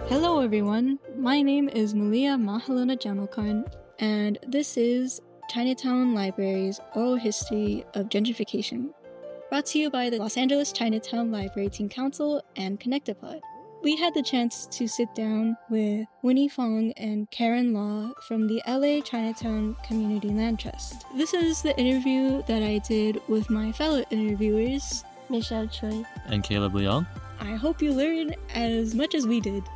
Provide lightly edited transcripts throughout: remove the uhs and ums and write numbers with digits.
Hello everyone, my name is Malia Mahaluna Jamalkhan, and this is Chinatown Library's Oral History of Gentrification, brought to you by the Los Angeles Chinatown Library Teen Council and Connectipod. We had the chance to sit down with Winnie Fong and Karen Law from the LA Chinatown Community Land Trust. This is the interview that I did with my fellow interviewers, Michelle Choi and Caleb Leong. I hope you learned as much as we did.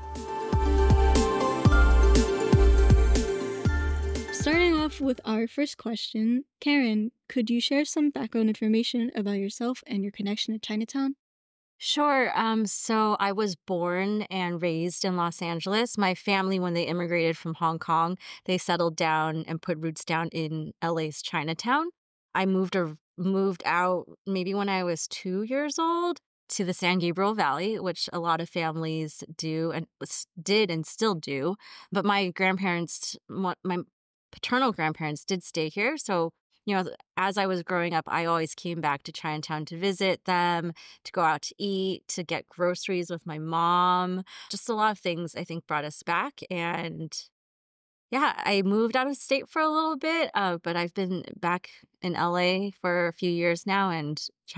Starting off with our first question, Karen, could you share some background information about yourself and your connection to Chinatown? Sure. So I was born and raised in Los Angeles. My family, when they immigrated from Hong Kong, they settled down and put roots down in LA's Chinatown. I moved out maybe when I was 2 years old to the San Gabriel Valley, which a lot of families do and did and still do. But my paternal grandparents did stay here. So, as I was growing up, I always came back to Chinatown to visit them, to go out to eat, to get groceries with my mom. Just a lot of things, I think, brought us back. And yeah, I moved out of state for a little bit, but I've been back in LA for a few years now. And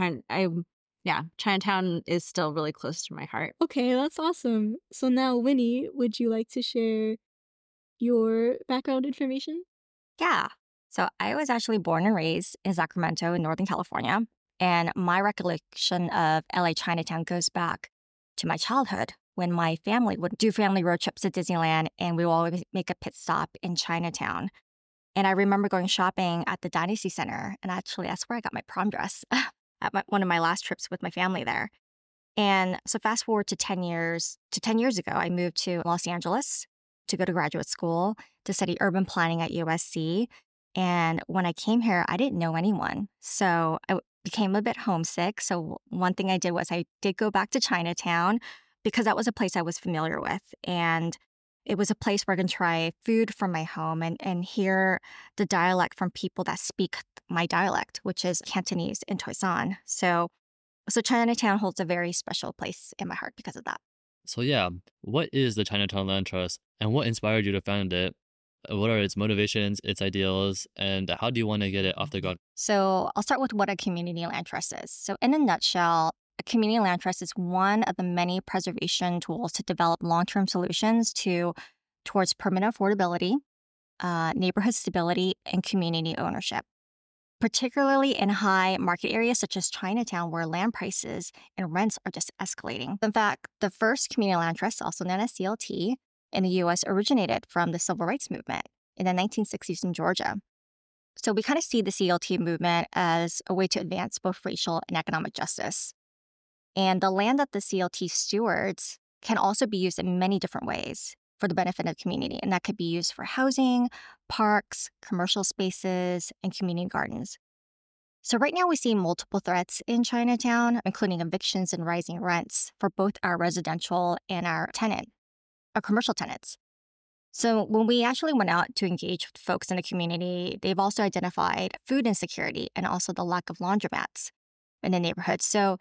Chinatown is still really close to my heart. Okay, that's awesome. So now, Winnie, would you like to share your background information? Yeah. So I was actually born and raised in Sacramento in Northern California. And my recollection of LA Chinatown goes back to my childhood when my family would do family road trips to Disneyland and we would always make a pit stop in Chinatown. And I remember going shopping at the Dynasty Center. And actually, that's where I got my prom dress at one of my last trips with my family there. And so fast forward to 10 years ago, I moved to Los Angeles to go to graduate school to study urban planning at USC. And when I came here, I didn't know anyone. So I became a bit homesick. So one thing I did was I did go back to Chinatown because that was a place I was familiar with. And it was a place where I can try food from my home and hear the dialect from people that speak my dialect, which is Cantonese and Toisan. So Chinatown holds a very special place in my heart because of that. So yeah, what is the Chinatown Land Trust and what inspired you to found it? What are its motivations, its ideals, and how do you want to get it off the ground? So I'll start with what a community land trust is. So in a nutshell, a community land trust is one of the many preservation tools to develop long-term solutions towards permanent affordability, neighborhood stability, and community ownership, particularly in high market areas such as Chinatown, where land prices and rents are just escalating. In fact, the first community land trust, also known as CLT, in the U.S. originated from the civil rights movement in the 1960s in Georgia. So we kind of see the CLT movement as a way to advance both racial and economic justice. And the land that the CLT stewards can also be used in many different ways for the benefit of the community. And that could be used for housing, parks, commercial spaces, and community gardens. So right now we see multiple threats in Chinatown, including evictions and rising rents for both our residential and our commercial tenants. So when we actually went out to engage with folks in the community, they've also identified food insecurity and also the lack of laundromats in the neighborhood. So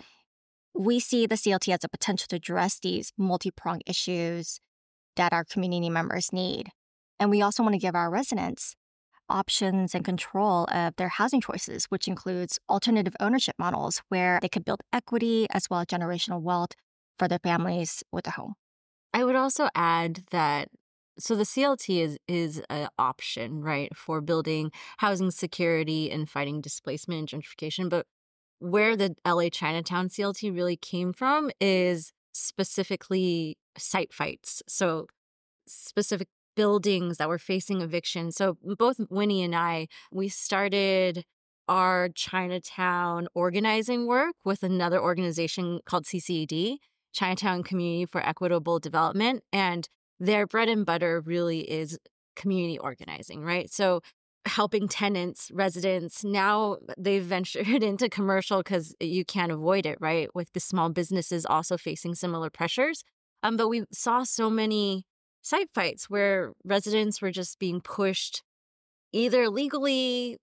we see the CLT as a potential to address these multi-pronged issues that our community members need. And we also want to give our residents options and control of their housing choices, which includes alternative ownership models where they could build equity as well as generational wealth for their families with a home. I would also add that so the CLT is an option, right, for building housing security and fighting displacement and gentrification. But where the LA Chinatown CLT really came from is specifically site fights. So specific buildings that were facing eviction. So both Winnie and I, we started our Chinatown organizing work with another organization called CCED, Chinatown Community for Equitable Development. And their bread and butter really is community organizing, right? So helping tenants, residents, now they've ventured into commercial because you can't avoid it, right? With the small businesses also facing similar pressures. But we saw so many site fights where residents were just being pushed either legally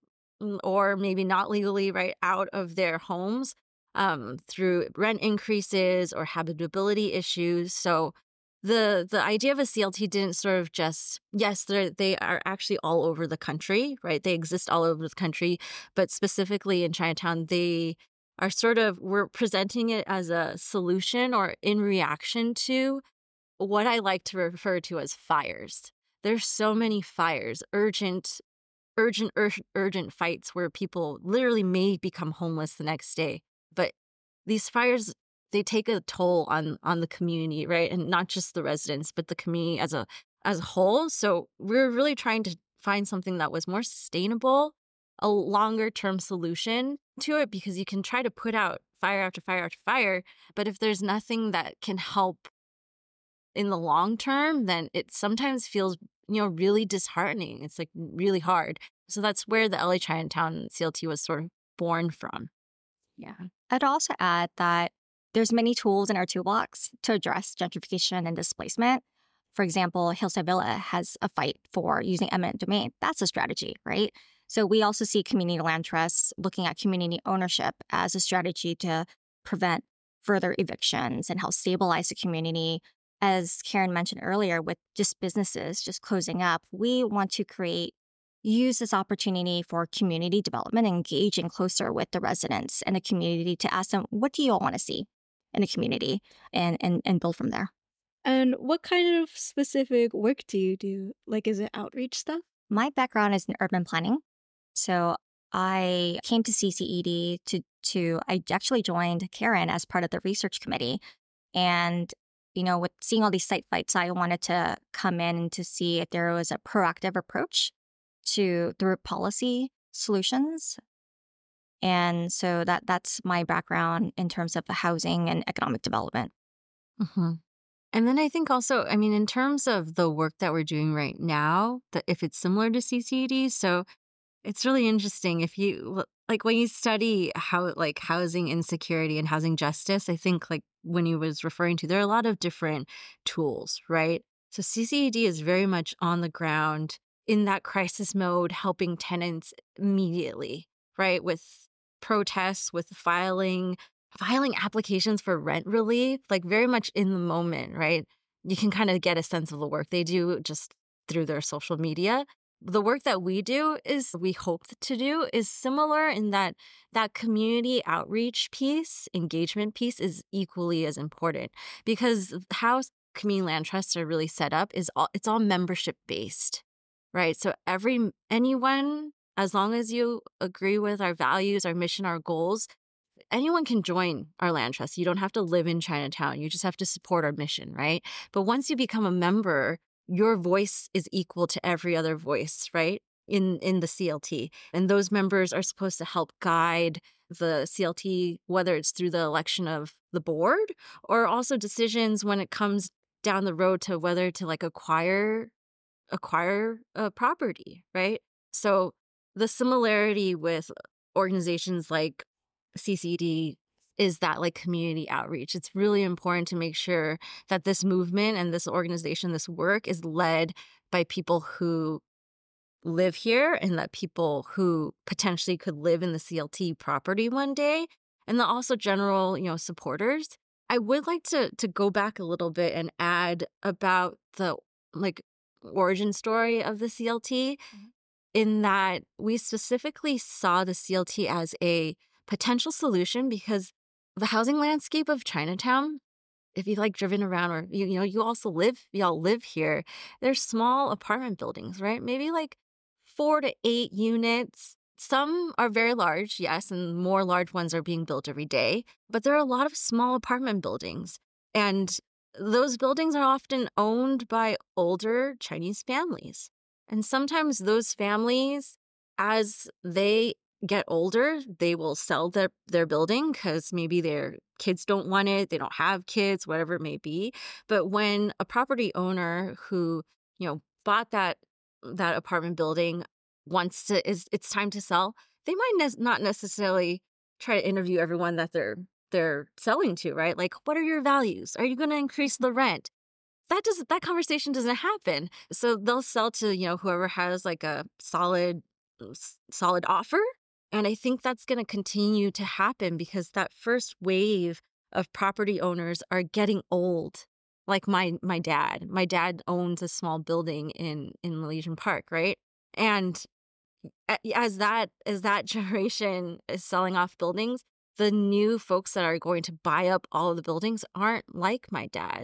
or maybe not legally, right, out of their homes through rent increases or habitability issues. So the idea of a CLT didn't sort of just, yes, they are actually all over the country, right? They exist all over the country, but specifically in Chinatown, they are we're presenting it as a solution or in reaction to what I like to refer to as fires. There's so many fires, urgent fights where people literally may become homeless the next day. But these fires, they take a toll on the community, right? And not just the residents, but the community as a whole. So we're really trying to find something that was more sustainable, a longer term solution to it, because you can try to put out fire after fire after fire, but if there's nothing that can help in the long term, then it sometimes feels, really disheartening. It's like really hard. So that's where the LA Chinatown CLT was sort of born from. Yeah. I'd also add that there's many tools in our toolbox to address gentrification and displacement. For example, Hillside Villa has a fight for using eminent domain. That's a strategy, right? So we also see community land trusts looking at community ownership as a strategy to prevent further evictions and help stabilize the community. As Karen mentioned earlier, with just businesses just closing up, we want to use this opportunity for community development, engaging closer with the residents and the community to ask them, what do you all want to see in the community, and build from there. And what kind of specific work do you do? Like, is it outreach stuff? My background is in urban planning. So I came to CCED I actually joined Karen as part of the research committee. And, with seeing all these site fights, I wanted to come in and to see if there was a proactive approach through policy solutions. And so that's my background in terms of the housing and economic development. Mm-hmm. And then I think also, in terms of the work that we're doing right now, that if it's similar to CCED, so it's really interesting if you, when you study housing insecurity and housing justice, I think when you was referring to, there are a lot of different tools, right? So CCED is very much on the ground in that crisis mode, helping tenants immediately, right? With protests, with filing applications for rent relief, very much in the moment, right? You can kind of get a sense of the work they do just through their social media. The work that we hope to do is similar in that community outreach piece, engagement piece is equally as important, because how community land trusts are really set up it's all membership based, right? So anyone, as long as you agree with our values, our mission, our goals, anyone can join our land trust. You don't have to live in Chinatown. You just have to support our mission, right? But once you become a member, your voice is equal to every other voice, right? In the CLT. And those members are supposed to help guide the CLT, whether it's through the election of the board or also decisions when it comes down the road to whether to acquire a property, right? So the similarity with organizations like CCD is that community outreach. It's really important to make sure that this movement and this organization, this work is led by people who live here and that people who potentially could live in the CLT property one day, and then also general, supporters. I would like to go back a little bit and add about the origin story of the CLT, in that we specifically saw the CLT as a potential solution because the housing landscape of Chinatown, if you've driven around, or you all live here, there's small apartment buildings, right? Maybe 4 to 8 units. Some are very large, yes, and more large ones are being built every day. But there are a lot of small apartment buildings. And those buildings are often owned by older Chinese families. And sometimes those families, as they get older, they will sell their building because maybe their kids don't want it, they don't have kids, whatever it may be. But when a property owner who, bought that apartment building it's time to sell, they might not necessarily try to interview everyone that they're selling to, right? What are your values? Are you going to increase the rent? That conversation doesn't happen. So they'll sell to, whoever has a solid offer. And I think that's going to continue to happen because that first wave of property owners are getting old. like my dad. My dad owns a small building in Elysian Park, right? And as that generation is selling off buildings, the new folks that are going to buy up all of the buildings aren't like my dad.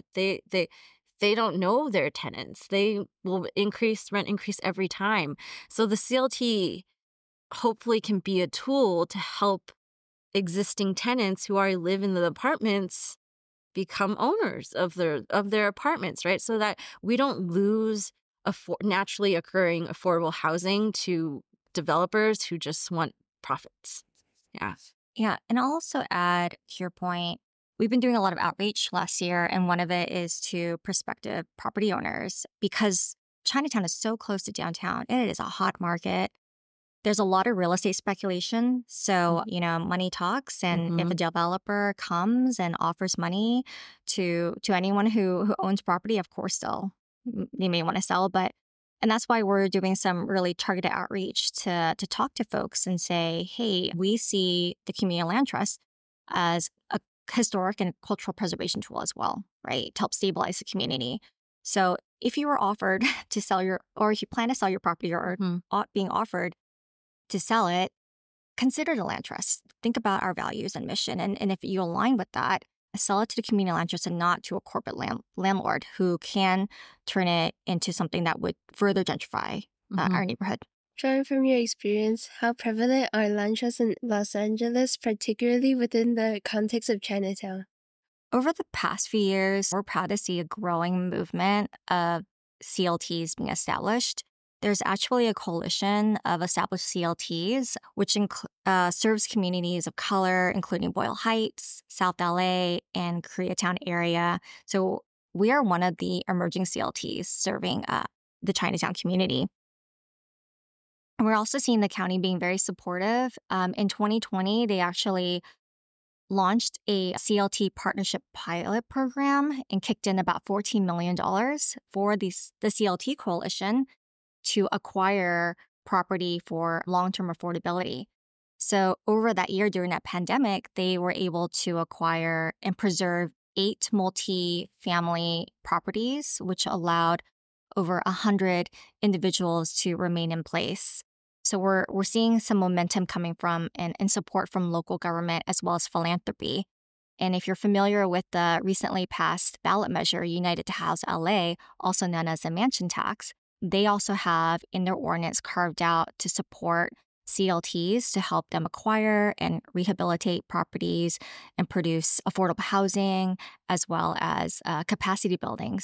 They don't know their tenants. They will rent increase every time. So the CLT hopefully can be a tool to help existing tenants who already live in the apartments become owners of their apartments, right? So that we don't lose naturally occurring affordable housing to developers who just want profits. Yeah. Yeah. And I'll also add to your point, we've been doing a lot of outreach last year, and one of it is to prospective property owners because Chinatown is so close to downtown. It is a hot market. There's a lot of real estate speculation. So, money talks. And if a developer comes and offers money to anyone who owns property, of course, they may want to sell. And that's why we're doing some really targeted outreach to talk to folks and say, hey, we see the Community Land Trust as a historic and cultural preservation tool as well, right? To help stabilize the community. So if you were offered to sell or if you plan to sell your property or being offered to sell it, consider the land trust. Think about our values and mission. And if you align with that, sell it to the community land trust and not to a corporate landlord who can turn it into something that would further gentrify our neighborhood. Drawing from your experience, how prevalent are land trusts in Los Angeles, particularly within the context of Chinatown? Over the past few years, we're proud to see a growing movement of CLTs being established. There's actually a coalition of established CLTs, which serves communities of color, including Boyle Heights, South LA, and Koreatown area. So we are one of the emerging CLTs serving the Chinatown community. And we're also seeing the county being very supportive. In 2020, they actually launched a CLT partnership pilot program and kicked in about $14 million for the CLT coalition to acquire property for long-term affordability. So over that year during that pandemic, they were able to acquire and preserve 8 multi-family properties, which allowed over 100 individuals to remain in place. So we're seeing some momentum coming from and support from local government as well as philanthropy. And if you're familiar with the recently passed ballot measure, United to House LA, also known as the mansion tax, they also have in their ordinance carved out to support CLTs to help them acquire and rehabilitate properties and produce affordable housing, as well as capacity building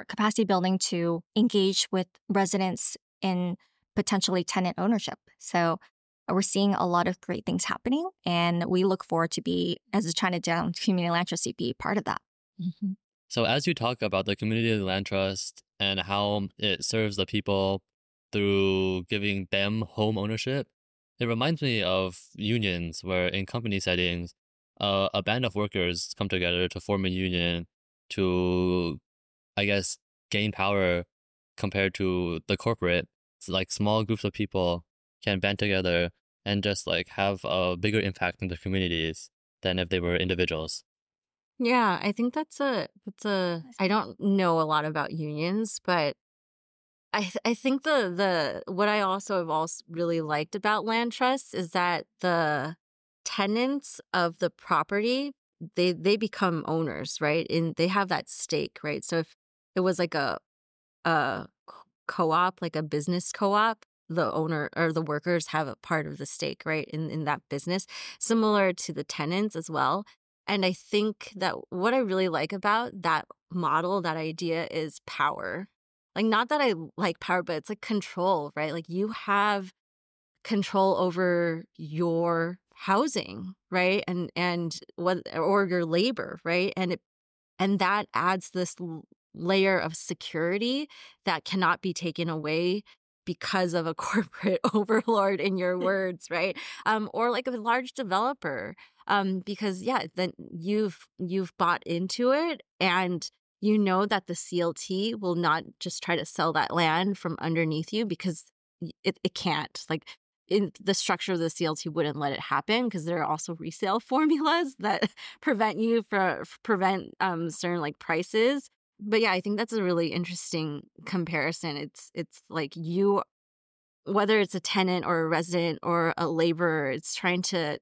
to engage with residents in potentially tenant ownership. So we're seeing a lot of great things happening, and we look forward to be, as a Chinatown Community Land Trust, be part of that. So as you talk about the Community Land Trust and how it serves the people through giving them home ownership, it reminds me of unions where in company settings, a band of workers come together to form a union to, I guess, gain power compared to the corporate. It's like small groups of people can band together and just like have a bigger impact in the communities than if they were individuals. Yeah, I think that's a I don't know a lot about unions, but I think the what I also have also really liked about land trusts is that the tenants of the property, they become owners, right? And they have that stake, right? So if it was like a co-op, like a business co-op, the owner or the workers have a part of the stake, right, in that business, similar to the tenants as well. And I think that what I really like about that model, that idea, is power. Like, not that I like power, but it's like control, right? Like, you have control over your housing, right? And what, or your labor, right? And that adds this layer of security that cannot be taken away because of a corporate overlord, in your words, right? Or like a large developer, because then you've bought into it, and you know that the CLT will not just try to sell that land from underneath you, because it can't. Like, in the structure of the CLT wouldn't let it happen, because there are also resale formulas that prevent certain like prices. But yeah, I think that's a really interesting comparison. It's like you, whether it's a tenant or a resident or a laborer, it's trying to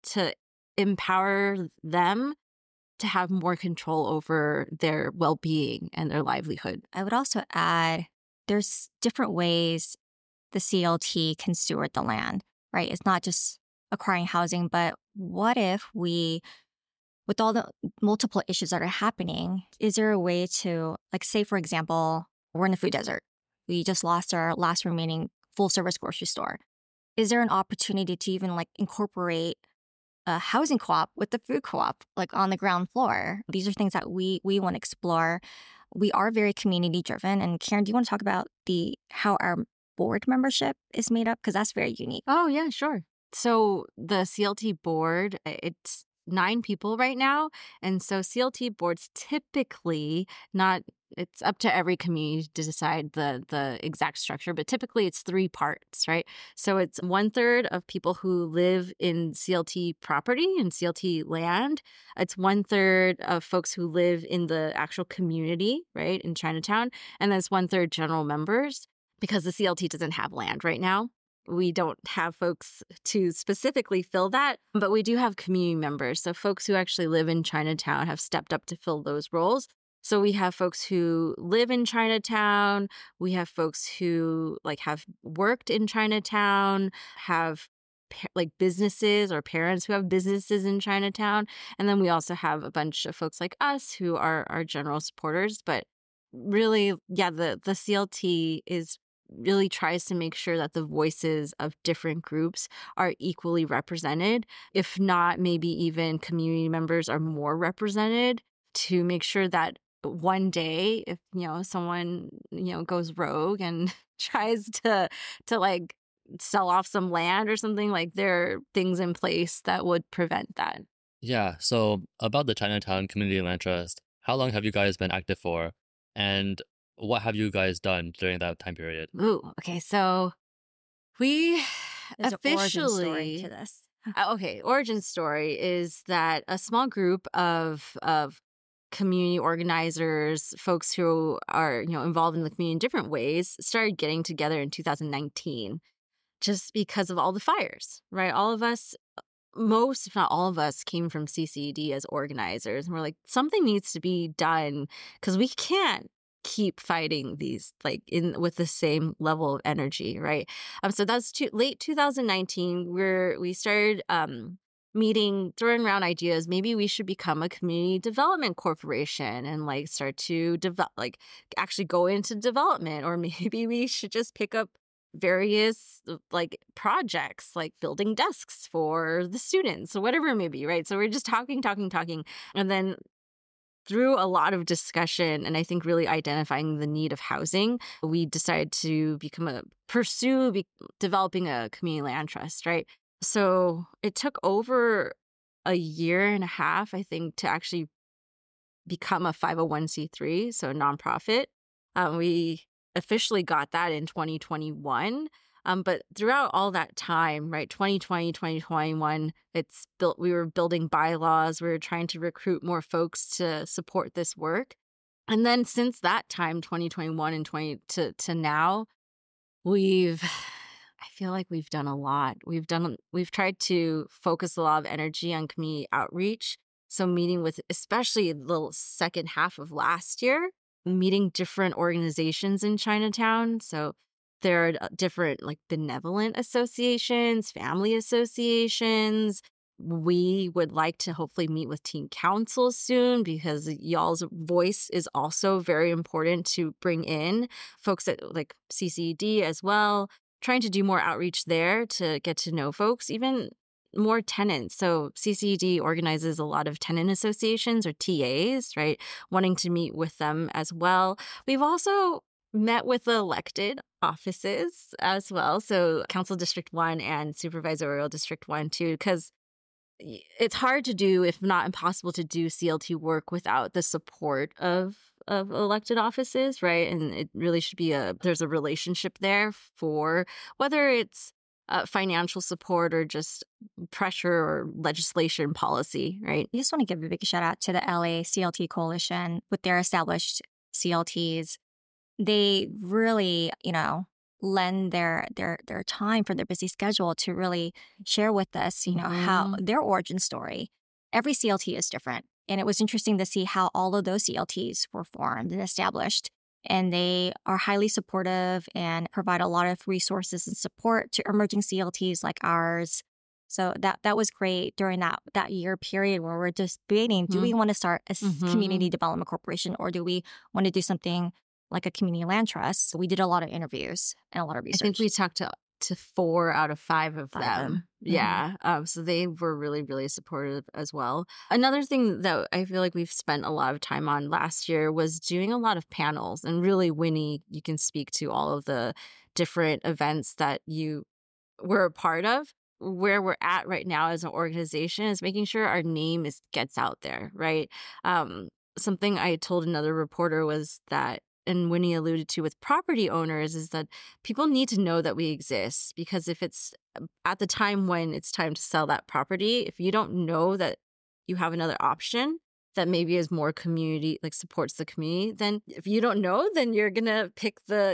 empower them to have more control over their well-being and their livelihood. I would also add there's different ways the CLT can steward the land, right? It's not just acquiring housing, but what if we, with all the multiple issues that are happening, is there a way to, like, say, for example, we're in the food desert. We just lost our last remaining full-service grocery store. Is there an opportunity to even, like, incorporate a housing co-op with the food co-op, like, on the ground floor? These are things that we want to explore. We are very community-driven. And Karen, do you want to talk about how our board membership is made up? Because that's very unique. Oh, yeah, sure. So the CLT board, it's 9 people right now. And so CLT boards typically it's up to every community to decide the exact structure, but typically it's 3 parts, right? So it's 1/3 of people who live in CLT property and CLT land. It's 1/3 of folks who live in the actual community, right, in Chinatown. And then it's 1/3 general members, because the CLT doesn't have land right now. We don't have folks to specifically fill that, but we do have community members. So folks who actually live in Chinatown have stepped up to fill those roles. So we have folks who live in Chinatown. We have folks who have worked in Chinatown, have businesses or parents who have businesses in Chinatown. And then we also have a bunch of folks like us who are our general supporters. But really, yeah, the CLT really tries to make sure that the voices of different groups are equally represented. If not, maybe even community members are more represented, to make sure that one day, if someone goes rogue and tries to sell off some land or something, there are things in place that would prevent that. Yeah, so about the Chinatown Community Land Trust, how long have you guys been active for? And what have you guys done during that time period? Ooh, okay. So we There's officially an origin story to this. Okay, origin story is that a small group of community organizers, folks who are involved in the community in different ways, started getting together in 2019, just because of all the fires, right? All of us, most if not all of us, came from CCED as organizers, and we're like, something needs to be done, because we can't keep fighting these with the same level of energy, right? So that's late 2019 where we started meeting, throwing around ideas. Maybe we should become a community development corporation and start to develop, actually go into development, or maybe we should just pick up various projects, like building desks for the students or whatever it may be, right? So we're just talking, and then through a lot of discussion and I think really identifying the need of housing, we decided to pursue developing a community land trust, right? So it took over a year and a half, I think, to actually become a 501c3, so a nonprofit. We officially got that in 2021. But throughout all that time, right, 2020, 2021, we were building bylaws. We were trying to recruit more folks to support this work. And then since that time, 2021 and to now, I feel like we've done a lot. We've tried to focus a lot of energy on community outreach. So meeting with, especially the second half of last year, meeting different organizations in Chinatown. So there are different benevolent associations, family associations. We would like to hopefully meet with teen council soon, because y'all's voice is also very important to bring in folks at CCD as well, trying to do more outreach there to get to know folks, even more tenants. So CCD organizes a lot of tenant associations or TAs, right? Wanting to meet with them as well. We've also met with the elected offices as well. So Council District 1 and Supervisorial District 1 too, because it's hard to do, if not impossible to do CLT work without the support of elected offices, right? And it really should be there's a relationship there for whether it's financial support or just pressure or legislation policy, right? I just want to give a big shout out to the LA CLT Coalition with their established CLTs, they really, lend their time from their busy schedule to really share with us, how their origin story. Every CLT is different. And it was interesting to see how all of those CLTs were formed and established. And they are highly supportive and provide a lot of resources and support to emerging CLTs like ours. So that was great during that year period where we're just debating, do we want to start a community development corporation, or do we want to do something like a community land trust? So we did a lot of interviews and a lot of research. I think we talked to 4 out of 5 of them. Yeah. So they were really, really supportive as well. Another thing that I feel like we've spent a lot of time on last year was doing a lot of panels. And really, Winnie, you can speak to all of the different events that you were a part of. Where we're at right now as an organization is making sure our name gets out there, right? Something I told another reporter was that, and Winnie alluded to with property owners, is that people need to know that we exist, because if it's at the time when it's time to sell that property, if you don't know that you have another option that maybe is more community, like supports the community, then if you don't know, then you're gonna pick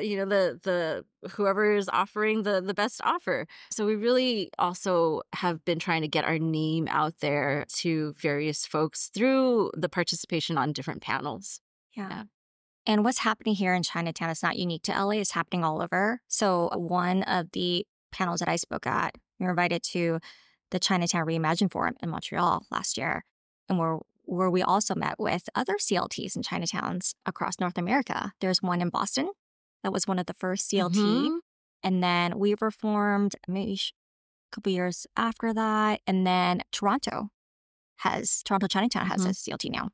the whoever is offering the best offer. So we really also have been trying to get our name out there to various folks through the participation on different panels. Yeah. And what's happening here in Chinatown is not unique to LA. It's happening all over. So one of the panels that I spoke at, we were invited to the Chinatown Reimagine Forum in Montreal last year, and where we also met with other CLTs in Chinatowns across North America. There's one in Boston that was one of the first CLT. And then we were formed maybe a couple years after that. And then Toronto Chinatown has a CLT now.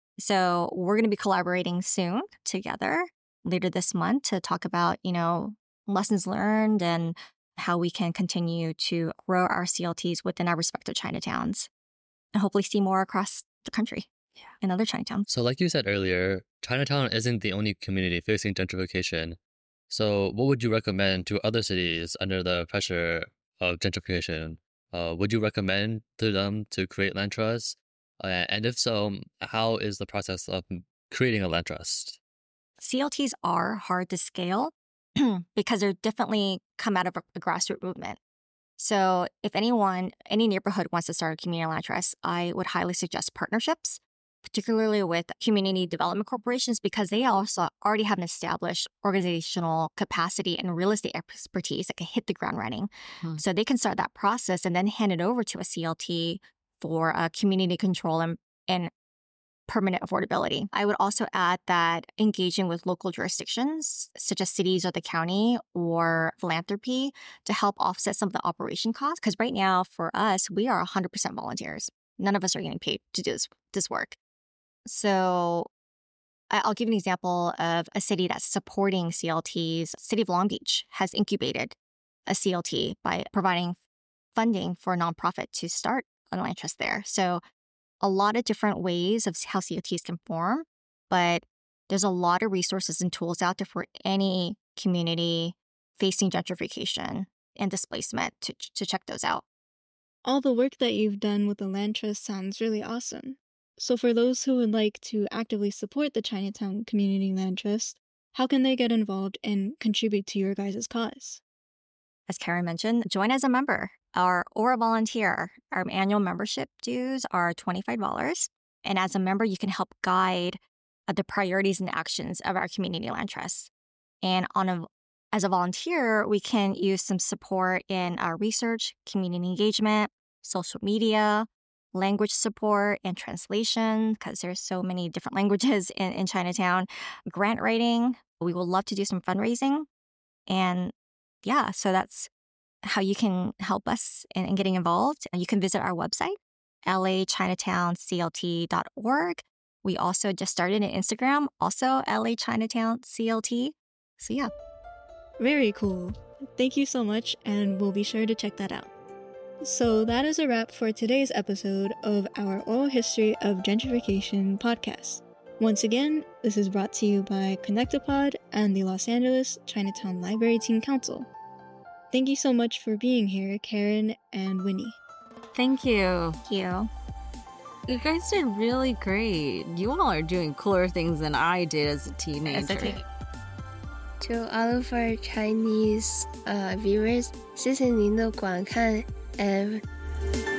So we're going to be collaborating soon together later this month to talk about, lessons learned and how we can continue to grow our CLTs within our respective Chinatowns and hopefully see more across the country and other Chinatowns. So like you said earlier, Chinatown isn't the only community facing gentrification. So what would you recommend to other cities under the pressure of gentrification? Would you recommend to them to create land trusts? And if so, how is the process of creating a land trust? CLTs are hard to scale because they're definitely come out of a grassroots movement. So if any neighborhood wants to start a community land trust, I would highly suggest partnerships, particularly with community development corporations, because they also already have an established organizational capacity and real estate expertise that can hit the ground running. So they can start that process and then hand it over to a CLT for community control and permanent affordability. I would also add that engaging with local jurisdictions, such as cities or the county, or philanthropy to help offset some of the operation costs. Because right now, for us, we are 100% volunteers. None of us are getting paid to do this work. So I'll give an example of a city that's supporting CLTs. City of Long Beach has incubated a CLT by providing funding for a nonprofit to start a land trust there. So a lot of different ways of how CLTs can form, but there's a lot of resources and tools out there for any community facing gentrification and displacement to check those out. All the work that you've done with the land trust sounds really awesome. So for those who would like to actively support the Chinatown Community Land Trust, how can they get involved and contribute to your guys' cause? As Karen mentioned, join as a member or a volunteer. Our annual membership dues are $25. And as a member, you can help guide the priorities and actions of our community land trust. And as a volunteer, we can use some support in our research, community engagement, social media, language support and translation, because there's so many different languages in Chinatown, grant writing. We would love to do some fundraising. And yeah, so that's how you can help us in getting involved. And you can visit our website, lachinatownclt.org. We also just started an Instagram, also lachinatownclt. So yeah. Very cool. Thank you so much, and we'll be sure to check that out. So that is a wrap for today's episode of our Oral History of Gentrification podcast. Once again, this is brought to you by Connectipod and the Los Angeles Chinatown Library Team Council. Thank you so much for being here, Karen and Winnie. Thank you. Thank you. You guys did really great. You all are doing cooler things than I did as a teenager. To all of our Chinese viewers, 谢谢您的观看 and